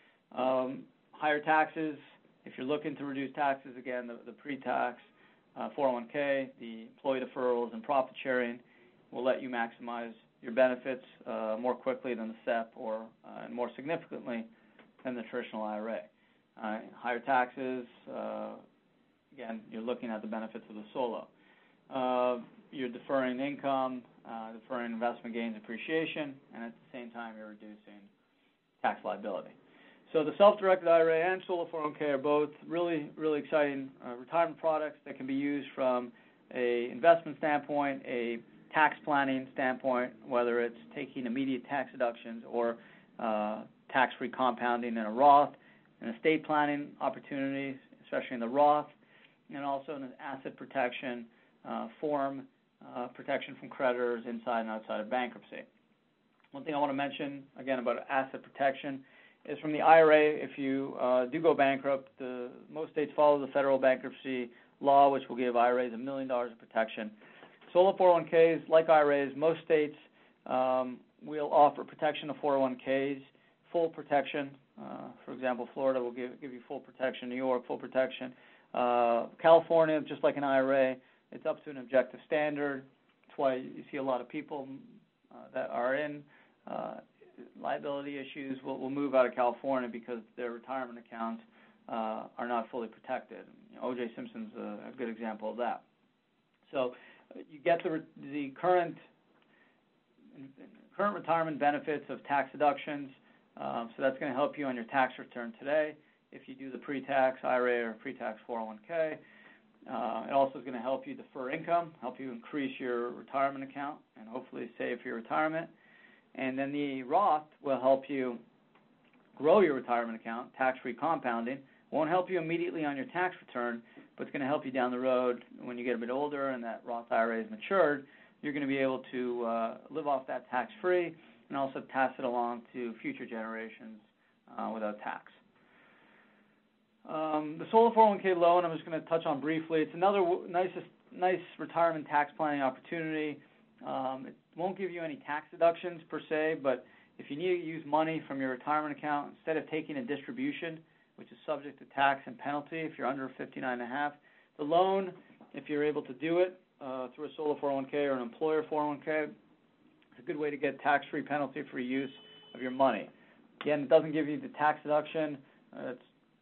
Speaker 1: Higher taxes, if you're looking to reduce taxes, again, the pre-tax 401k, the employee deferrals, and profit sharing will let you maximize your benefits more quickly than the SEP and more significantly than the traditional IRA. Higher taxes, again, you're looking at the benefits of the solo. You're deferring income, deferring investment gains appreciation, and at the same time you're reducing tax liability. So the self-directed IRA and solo 401k are both really, really exciting retirement products that can be used from an investment standpoint, a tax planning standpoint, whether it's taking immediate tax deductions or tax-free compounding in a Roth, and estate planning opportunities, especially in the Roth, and also in an asset protection form, protection from creditors inside and outside of bankruptcy. One thing I want to mention, again, about asset protection is from the IRA, if you do go bankrupt, most states follow the federal bankruptcy law, which will give IRAs $1 million of protection. Solo 401ks, like IRAs, most states will offer protection of 401ks, full protection. For example, Florida will give you full protection, New York, full protection. California, just like an IRA, it's up to an objective standard. That's why you see a lot of people that are in liability issues will move out of California because their retirement accounts are not fully protected. O.J. Simpson's a good example of that. So you get the current retirement benefits of tax deductions, so that's going to help you on your tax return today if you do the pre-tax IRA or pre-tax 401k. It also is going to help you defer income, help you increase your retirement account, and hopefully save for your retirement. And then the Roth will help you grow your retirement account, tax-free compounding. Won't help you immediately on your tax return, but it's going to help you down the road when you get a bit older and that Roth IRA is matured. You're going to be able to live off that tax-free and also pass it along to future generations without tax. The Solo 401k loan, I'm just going to touch on briefly. It's another nice retirement tax planning opportunity. It won't give you any tax deductions per se, but if you need to use money from your retirement account, instead of taking a distribution, which is subject to tax and penalty if you're under 59.5, the loan, if you're able to do it through a Solo 401k or an employer 401k, it's a good way to get tax-free, penalty-free use of your money. Again, it doesn't give you the tax deduction. It's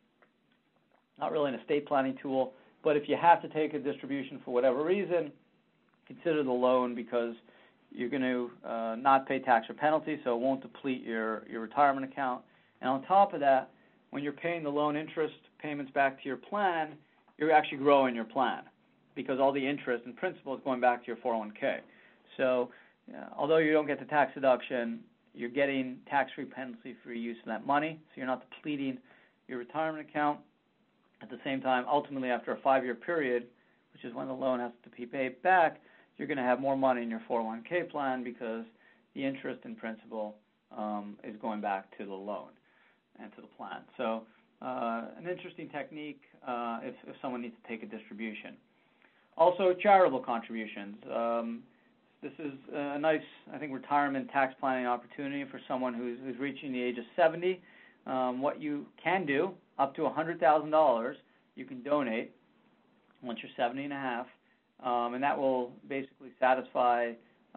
Speaker 1: not really an estate planning tool, but if you have to take a distribution for whatever reason, consider the loan because you're going to not pay tax or penalty, so it won't deplete your retirement account. And on top of that, when you're paying the loan interest payments back to your plan, you're actually growing your plan because all the interest and principal is going back to your 401k. So although you don't get the tax deduction, you're getting tax-free, penalty-free use of that money, so you're not depleting your retirement account. At the same time, ultimately, after a 5-year period, which is when the loan has to be paid back, you're going to have more money in your 401k plan because the interest and principal is going back to the loan and to the plan. So an interesting technique if someone needs to take a distribution. Also, charitable contributions. This is a nice, I think, retirement tax planning opportunity for someone who's reaching the age of 70. What you can do, up to $100,000, you can donate once you're 70 and a half, and that will basically satisfy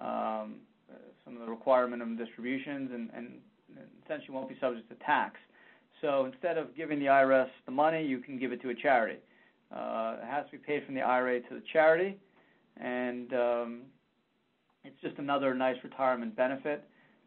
Speaker 1: some of the requirement of distributions and essentially won't be subject to tax. So instead of giving the IRS the money, you can give it to a charity. It has to be paid from the IRA to the charity, and it's just another nice retirement benefit.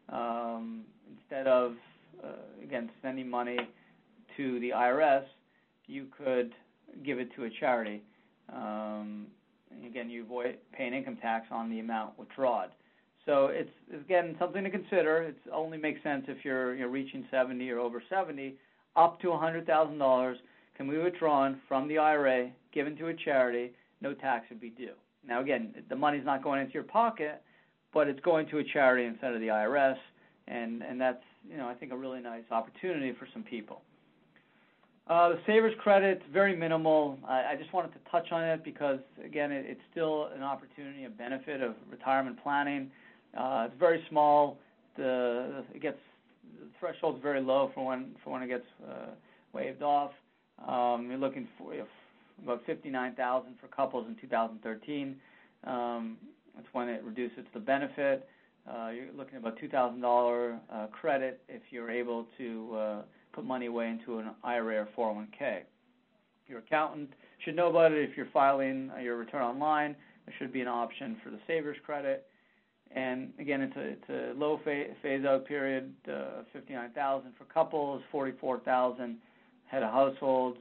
Speaker 1: Instead of, again, sending money to the IRS, you could give it to a charity. again, you avoid paying income tax on the amount withdrawn. So it's again something to consider. It only makes sense if you're reaching 70 or over 70. Up to $100,000 can be withdrawn from the IRA, given to a charity. No tax would be due. Now, again, the money's not going into your pocket, but it's going to a charity instead of the IRS, and that's I think a really nice opportunity for some people. The Savers Credit, very minimal. I just wanted to touch on it because, again, it's still an opportunity, a benefit of retirement planning. It's very small. The threshold's very low for when it gets waived off. You're looking for about $59,000 for couples in 2013. That's when it reduces the benefit. You're looking at about $2,000 credit if you're able to put money away into an IRA or 401k. Your accountant should know about it. If you're filing your return online, there should be an option for the Savers Credit. And again, it's a low phase-out period of $59,000 for couples, $44,000 head of households,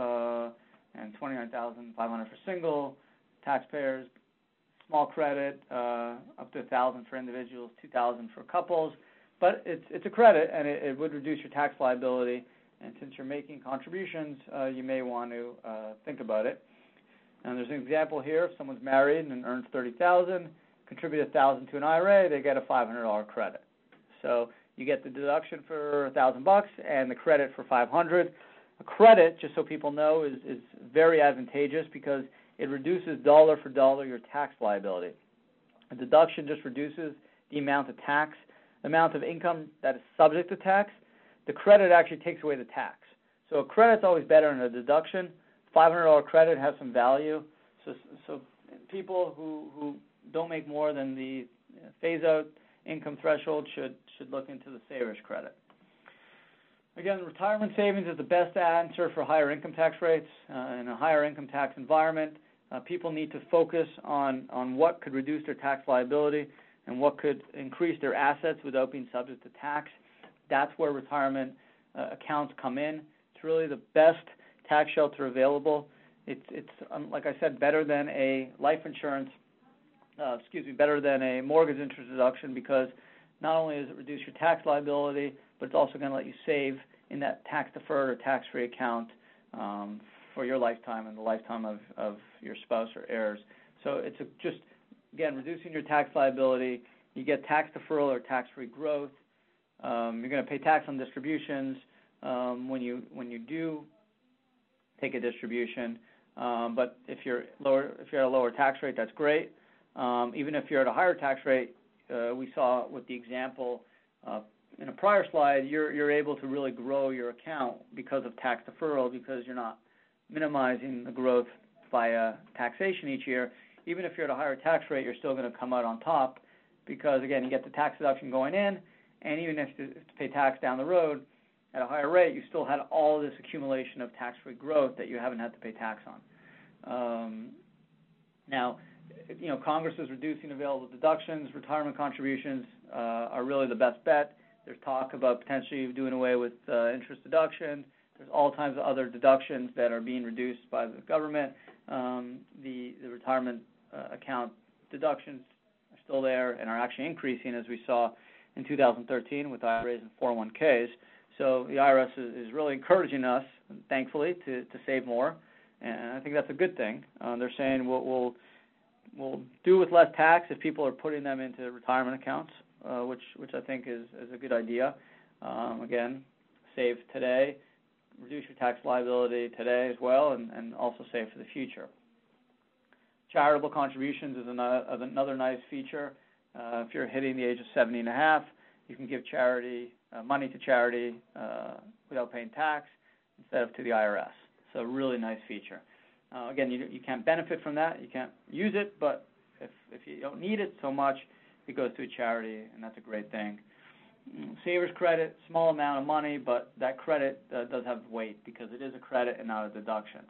Speaker 1: and $29,500 for single taxpayers. Small credit, up to $1,000 for individuals, $2,000 for couples. But it's a credit, and it would reduce your tax liability. And since you're making contributions, you may want to think about it. And there's an example here. If someone's married and earns $30,000, contribute $1,000 to an IRA, they get a $500 credit. So you get the deduction for $1,000 and the credit for $500. A credit, just so people know, is very advantageous because it reduces dollar for dollar your tax liability. A deduction just reduces the amount of tax, the amount of income that is subject to tax. The credit actually takes away the tax. So a credit's always better than a deduction. $500 credit has some value. So people who don't make more than the phase-out income threshold should look into the Savers Credit. Again, retirement savings is the best answer for higher income tax rates. In a higher income tax environment, people need to focus on what could reduce their tax liability and what could increase their assets without being subject to tax. That's where retirement accounts come in. It's really the best tax shelter available. It's like I said, better than a life insurance, better than a mortgage interest deduction because not only does it reduce your tax liability, but it's also going to let you save in that tax-deferred or tax-free account for your lifetime and the lifetime of your spouse or heirs. So it's just, again, reducing your tax liability. You get tax deferral or tax-free growth. You're going to pay tax on distributions when you do take a distribution. But if you're at a lower tax rate, that's great. Even if you're at a higher tax rate, we saw with the example in a prior slide, you're able to really grow your account because of tax deferral because you're not minimizing the growth via taxation each year. Even if you're at a higher tax rate, you're still going to come out on top because, again, you get the tax deduction going in, and even if you pay tax down the road at a higher rate, you still had all this accumulation of tax-free growth that you haven't had to pay tax on. Now, Congress is reducing available deductions. Retirement contributions are really the best bet. There's talk about potentially doing away with interest deduction. There's all kinds of other deductions that are being reduced by the government. The retirement account deductions are still there and are actually increasing, as we saw in 2013 with IRAs and 401ks. So the IRS is really encouraging us, thankfully, to save more, and I think that's a good thing. They're saying we'll do with less tax if people are putting them into retirement accounts, which I think is a good idea. Again, save today, reduce your tax liability today as well, and also save for the future. Charitable contributions is another nice feature. If you're hitting the age of 70 and a half, you can give money to charity without paying tax instead of to the IRS. So really nice feature. Again, you can't benefit from that. You can't use it, but if you don't need it so much, it goes to a charity, and that's a great thing. Savers Credit, small amount of money, but that credit does have weight because it is a credit and not a deduction.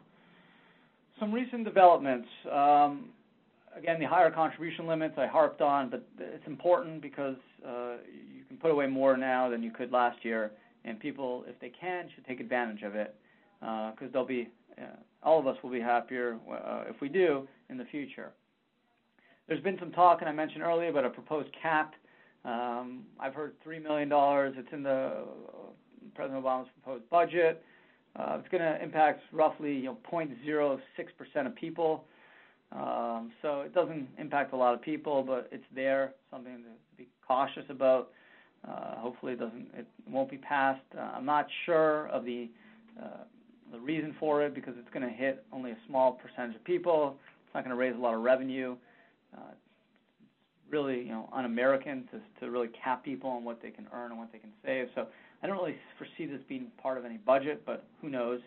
Speaker 1: Some recent developments. Again, the higher contribution limits I harped on, but it's important because you can put away more now than you could last year, and people, if they can, should take advantage of it because there'll be all of us will be happier if we do in the future. There's been some talk, and I mentioned earlier, about a proposed cap. I've heard $3 million. It's in the President Obama's proposed budget. It's going to impact roughly 0.06% of people. So it doesn't impact a lot of people, but it's there, something to be cautious about. Hopefully it won't be passed. I'm not sure of the reason for it, because it's going to hit only a small percentage of people. It's not going to raise a lot of revenue. It's really un-American to really cap people on what they can earn and what they can save. So I don't really foresee this being part of any budget, but who knows.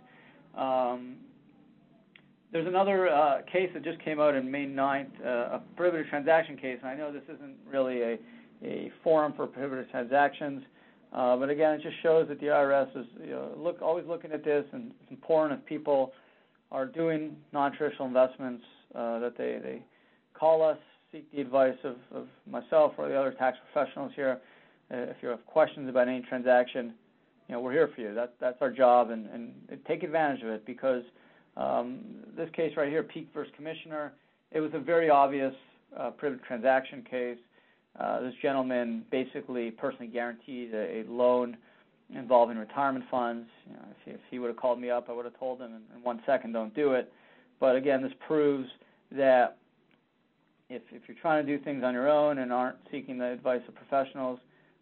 Speaker 1: There's another case that just came out on May 9th, a prohibited transaction case. And I know this isn't really a forum for prohibited transactions, but again, it just shows that the IRS is always looking at this, and it's important if people are doing non-traditional investments that they call us, seek the advice of myself or the other tax professionals here. If you have questions about any transaction, we're here for you. That's our job, and take advantage of it, because this case right here, Peek versus Commissioner, it was a very obvious prohibited transaction case. This gentleman basically personally guaranteed a loan involving retirement funds. If he would have called me up, I would have told him in 1 second, don't do it. But again, this proves that if you're trying to do things on your own and aren't seeking the advice of professionals,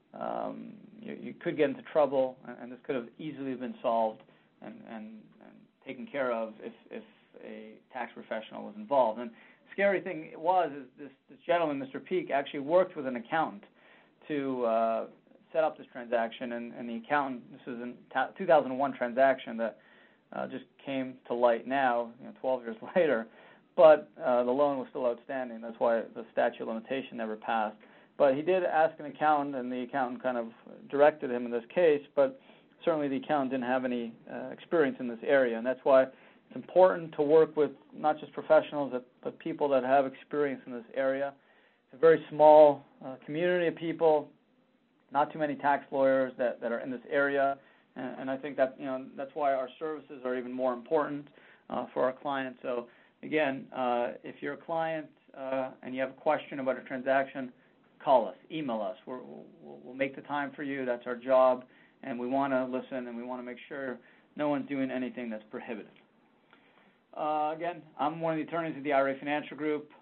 Speaker 1: you could get into trouble, and this could have easily been solved and taken care of if a tax professional was involved. And the scary thing is this gentleman, Mr. Peek, actually worked with an accountant to set up this transaction, and the accountant, this is a 2001 transaction that just came to light now, 12 years later, but the loan was still outstanding. That's why the statute of limitation never passed. But he did ask an accountant, and the accountant kind of directed him in this case, but certainly the accountant didn't have any experience in this area, and that's why it's important to work with not just professionals, but people that have experience in this area. It's a very small community of people, not too many tax lawyers that are in this area, and I think that that's why our services are even more important for our clients. So again, if you're a client and you have a question about a transaction, call us, email us. We'll make the time for you. That's our job, and we want to listen, and we want to make sure no one's doing anything that's prohibited. Again, I'm one of the attorneys at the IRA Financial Group.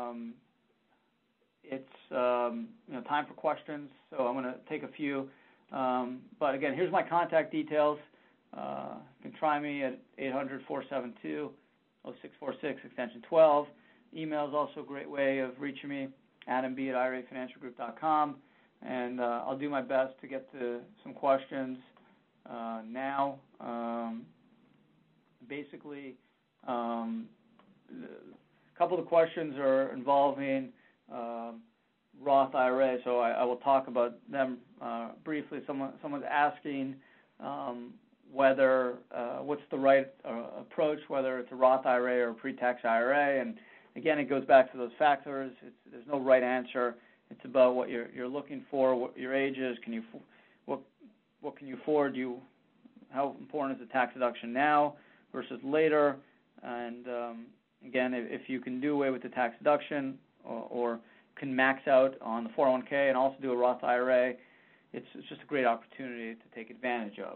Speaker 1: It's time for questions, so I'm going to take a few. But again, here's my contact details. You can try me at 800-472-0646, extension 12. Email is also a great way of reaching me, adamb@irafinancialgroup.com, and I'll do my best to get to some questions now. Basically, a couple of the questions are involving Roth IRA, so I will talk about them briefly. Someone's asking whether what's the right approach, whether it's a Roth IRA or a pre-tax IRA, and again, it goes back to those factors. There's no right answer. It's about what you're looking for, what your age is. What can you afford? How important is the tax deduction now versus later? And again, if you can do away with the tax deduction or can max out on the 401k and also do a Roth IRA, it's just a great opportunity to take advantage of.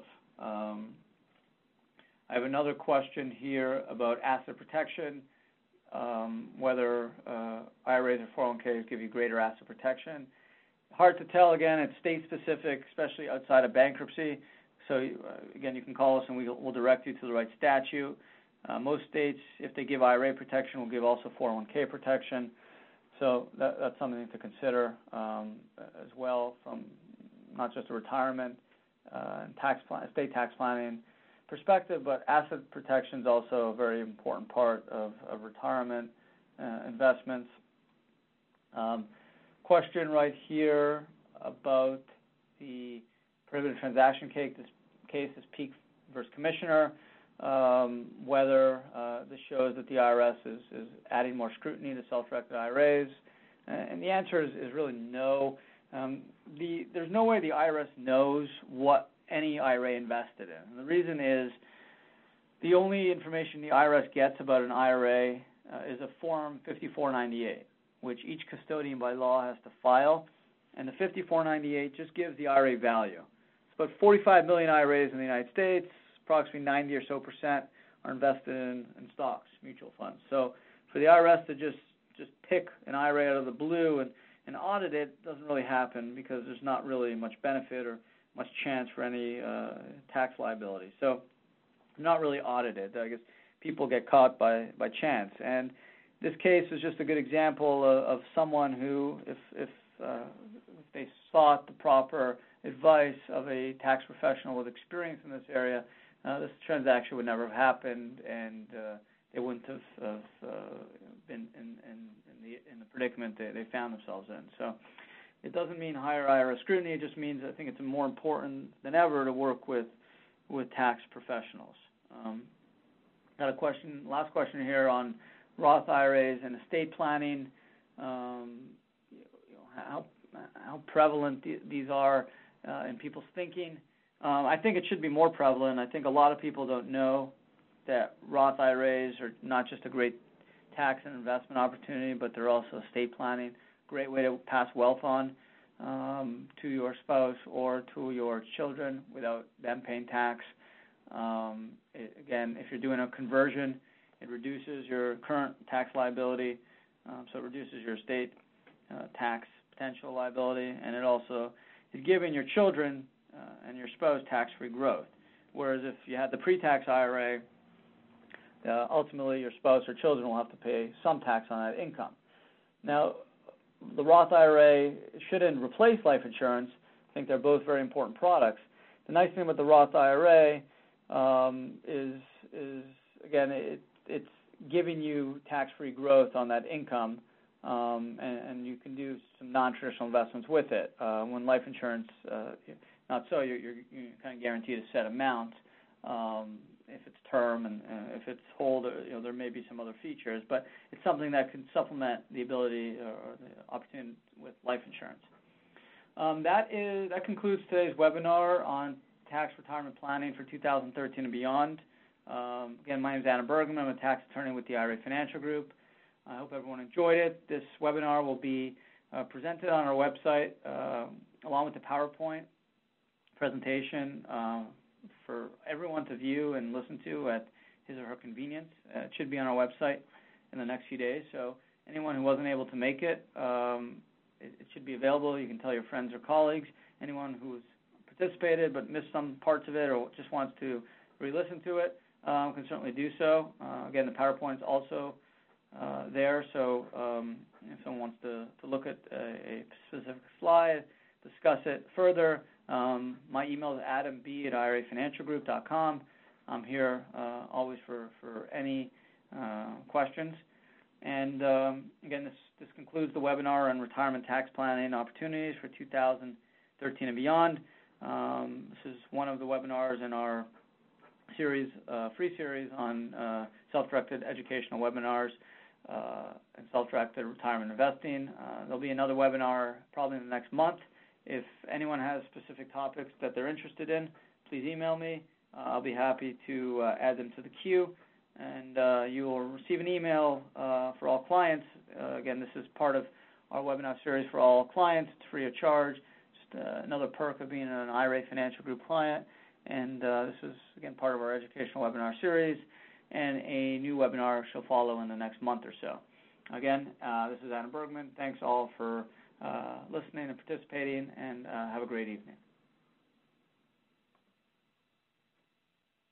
Speaker 1: I have another question here about asset protection. Whether IRAs or 401ks give you greater asset protection. Hard to tell. Again, it's state-specific, especially outside of bankruptcy. So, again, you can call us and we'll direct you to the right statute. Most states, if they give IRA protection, will give also 401k protection. So that's something to consider as well, from not just a retirement and estate tax planning perspective, but asset protection is also a very important part of retirement investments. Question right here about the prohibited transaction case. This case is Peek versus Commissioner. Whether this shows that the IRS is adding more scrutiny to self-directed IRAs, and the answer is really no. There's no way the IRS knows what any IRA invested in. And the reason is The only information the IRS gets about an IRA is a Form 5498, which each custodian by law has to file, and the 5498 just gives the IRA value. It's about 45 million IRAs in the United States. Approximately 90 or so percent are invested in stocks, mutual funds. So for the IRS to just pick an IRA out of the blue and audit it doesn't really happen because there's not really much benefit or much chance for any tax liability. So not really audited. I guess people get caught by chance. And this case is just a good example of someone who, if they sought the proper advice of a tax professional with experience in this area, this transaction would never have happened, and they wouldn't have been in the predicament they found themselves in. So it doesn't mean higher IRS scrutiny. It just means I think it's more important than ever to work with tax professionals. Got a question, last question here on Roth IRAs and estate planning. How prevalent these are in people's thinking. I think it should be more prevalent. I think a lot of people don't know that Roth IRAs are not just a great tax and investment opportunity, but they're also estate planning. Great way to pass wealth on to your spouse or to your children without them paying tax. Again, if you're doing a conversion, it reduces your current tax liability, so it reduces your estate tax potential liability, and it also is giving your children and your spouse tax-free growth. Whereas if you had the pre-tax IRA, ultimately your spouse or children will have to pay some tax on that income. Now, the Roth IRA shouldn't replace life insurance. I think they're both very important products. The nice thing about the Roth IRA is again, it's giving you tax-free growth on that income, and you can do some non-traditional investments with it. When life insurance, not so, you're kind of guaranteed a set amount. If it's term and if it's hold, there may be some other features, but it's something that can supplement the ability or the opportunity with life insurance. That concludes today's webinar on tax retirement planning for 2013 and beyond. Again, my name is Adam Bergman. I'm a tax attorney with the IRA Financial Group. I hope everyone enjoyed it. This webinar will be presented on our website along with the PowerPoint presentation for everyone to view and listen to at his or her convenience. It should be on our website in the next few days. So anyone who wasn't able to make it, it should be available. You can tell your friends or colleagues. Anyone who's participated but missed some parts of it or just wants to re-listen to it can certainly do so. Again, the PowerPoint's also there, so if someone wants to look at a specific slide, discuss it further, my email is adamb@irafinancialgroup.com. I'm here always for any questions. And again, this concludes the webinar on retirement tax planning opportunities for 2013 and beyond. This is one of the webinars in our series, free series on self-directed educational webinars and self-directed retirement investing. There'll be another webinar probably in the next month. If anyone has specific topics that they're interested in, please email me. I'll be happy to add them to the queue. And you will receive an email for all clients. Again, this is part of our webinar series for all clients. It's free of charge. Just another perk of being an IRA Financial Group client. And this is, again, part of our educational webinar series. And a new webinar shall follow in the next month or so. Again, this is Adam Bergman. Thanks all for listening and participating, and have a great evening.